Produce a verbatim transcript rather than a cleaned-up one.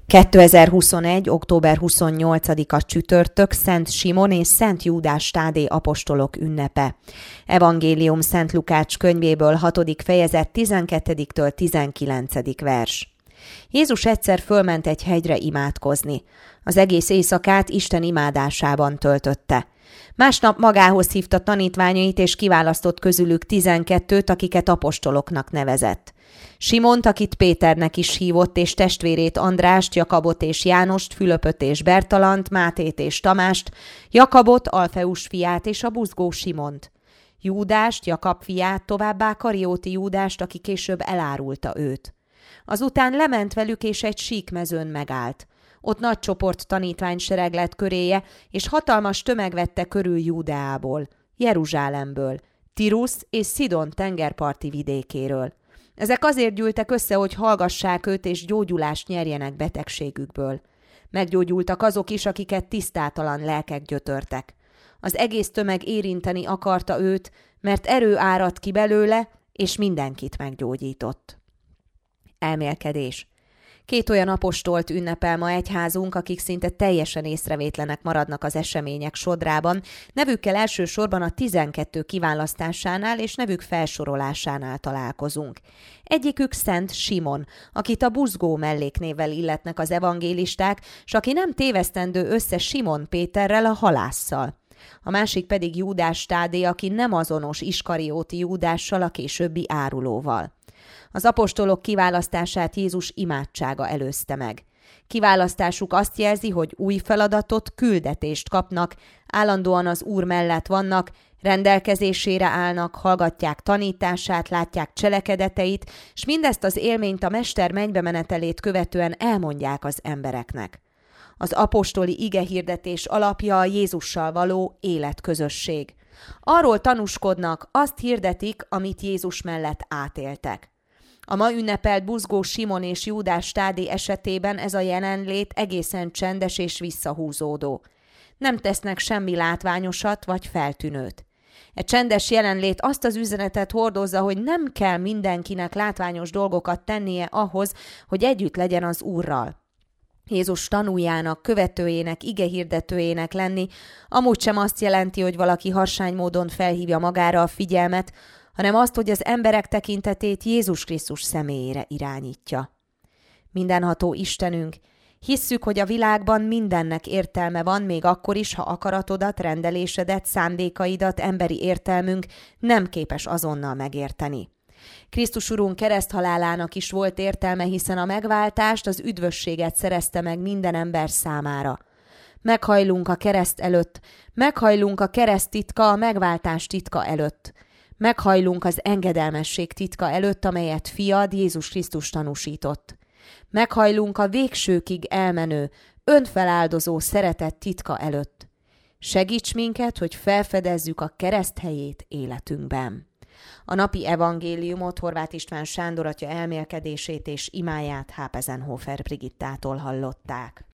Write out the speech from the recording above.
kétezer-huszonegy. október huszonnyolcadika csütörtök Szent Simon és Szent Júdás Tádé apostolok ünnepe. Evangélium Szent Lukács könyvéből hatodik fejezet tizenkettediktől tizenkilencedik vers. Jézus egyszer fölment egy hegyre imádkozni. Az egész éjszakát Isten imádásában töltötte. Másnap magához hívta tanítványait és kiválasztott közülük tizenkettőt, akiket apostoloknak nevezett. Simont, akit Péternek is hívott, és testvérét Andrást, Jakabot és Jánost, Fülöpöt és Bertalant, Mátét és Tamást, Jakabot, Alfeus fiát és a buzgó Simont, Júdást, Jakab fiát, továbbá Karióti Júdást, aki később elárulta őt. Azután lement velük, és egy síkmezőn megállt. Ott nagy csoport tanítványsereg lett köréje, és hatalmas tömeg vette körül Júdeából, Jeruzsálemből, Tirusz és Szidon tengerparti vidékéről. Ezek azért gyűltek össze, hogy hallgassák őt és gyógyulást nyerjenek betegségükből. Meggyógyultak azok is, akiket tisztátalan lelkek gyötörtek. Az egész tömeg érinteni akarta őt, mert erő áradt ki belőle, és mindenkit meggyógyított. Elmélkedés. Két olyan apostolt ünnepel ma egyházunk, akik szinte teljesen észrevétlenek maradnak az események sodrában, nevükkel elsősorban a tizenkettő kiválasztásánál és nevük felsorolásánál találkozunk. Egyikük Szent Simon, akit a buzgó melléknévvel illetnek az evangélisták, s aki nem tévesztendő össze Simon Péterrel, a halásszal. A másik pedig Júdás Tádé, aki nem azonos Iskarióti Júdással, a későbbi árulóval. Az apostolok kiválasztását Jézus imádsága előzte meg. Kiválasztásuk azt jelzi, hogy új feladatot, küldetést kapnak, állandóan az Úr mellett vannak, rendelkezésére állnak, hallgatják tanítását, látják cselekedeteit, s mindezt az élményt a Mester mennybemenetelét követően elmondják az embereknek. Az apostoli igehirdetés alapja a Jézussal való életközösség. Arról tanúskodnak, azt hirdetik, amit Jézus mellett átéltek. A ma ünnepelt buzgó Simon és Júdás Tádé esetében ez a jelenlét egészen csendes és visszahúzódó. Nem tesznek semmi látványosat vagy feltűnőt. E csendes jelenlét azt az üzenetet hordozza, hogy nem kell mindenkinek látványos dolgokat tennie ahhoz, hogy együtt legyen az Úrral. Jézus tanújának, követőjének, igehirdetőjének lenni amúgy sem azt jelenti, hogy valaki harsány módon felhívja magára a figyelmet, hanem azt, hogy az emberek tekintetét Jézus Krisztus személyére irányítja. Mindenható Istenünk, hisszük, hogy a világban mindennek értelme van, még akkor is, ha akaratodat, rendelésedet, szándékaidat emberi értelmünk nem képes azonnal megérteni. Krisztus Urunk kereszthalálának is volt értelme, hiszen a megváltást, az üdvösséget szerezte meg minden ember számára. Meghajlunk a kereszt előtt, meghajlunk a kereszt titka, a megváltás titka előtt. Meghajlunk az engedelmesség titka előtt, amelyet fiad Jézus Krisztus tanúsított. Meghajlunk a végsőkig elmenő, önfeláldozó szeretet titka előtt. Segíts minket, hogy felfedezzük a kereszt helyét életünkben. A napi evangéliumot Horváth István Sándor atya elmélkedését és imáját Hápezenhofer Brigittától hallották.